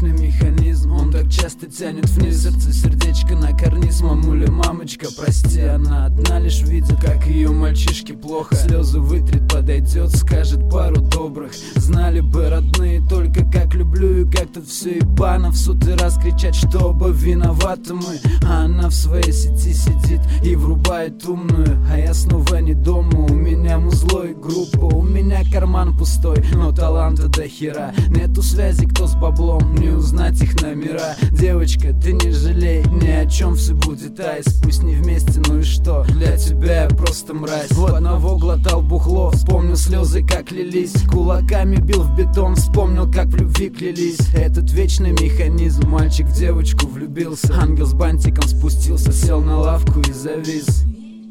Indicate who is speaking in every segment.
Speaker 1: вечный механизм. Он так часто тянет вниз сердце, сердечко на карниз. Мамуля, мамочка, прости, она одна лишь видит, как ее мальчишке плохо. Слезы вытрет, подойдет, скажет пару добрых. Знали бы родные только, как люблю и как тут все ебано. В сотый раз кричать, что оба виноваты мы, а она в своей сети сидит и врубает умную. А я снова не дома, у меня музло и группа. У меня карман пустой, но таланта до хера. Нету связи, кто с баблом, не узнать их номера. Девочка, ты не жалей, ни о чем, все будет айс. Пусть не вместе, ну и что, для тебя я просто мразь. В одного глотал бухло, вспомнил слезы, как лились. Кулаками бил в бетон, вспомнил, как в любви клялись. Этот вечный механизм, мальчик в девочку влюбился. Ангел с бантиком спустился, сел на лавку и завис.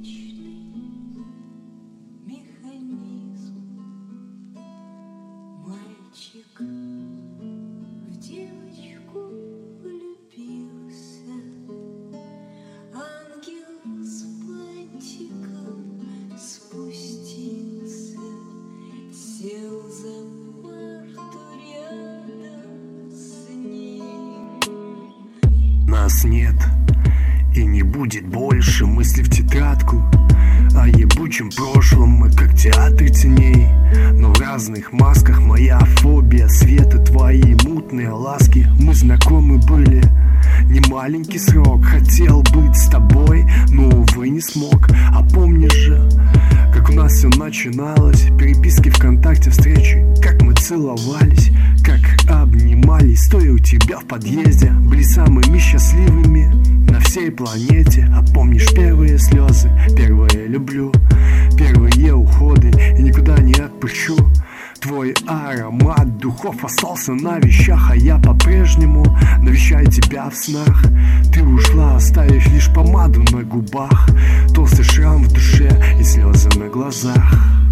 Speaker 2: Нас нет и не будет больше, мысли в тетрадку о ебучем прошлом. Мы как театр теней, но в разных масках. Моя фобия света, твои мутные ласки. Мы знакомы были не маленький срок. Хотел быть с тобой, но, увы, не смог. А помнишь же, как у нас все начиналось? Переписки ВКонтакте, встречи, как мы целовались, как обнимались, стоя у тебя в подъезде. Были самыми счастливыми на всей планете. А помнишь первые слезы, первые люблю, первые уходы, и никуда не отпущу. Твой аромат духов остался на вещах, а я по-прежнему навещаю тебя в снах. Ты ушла, оставив лишь помаду на губах, толстый шрам в душе и слезы на глазах.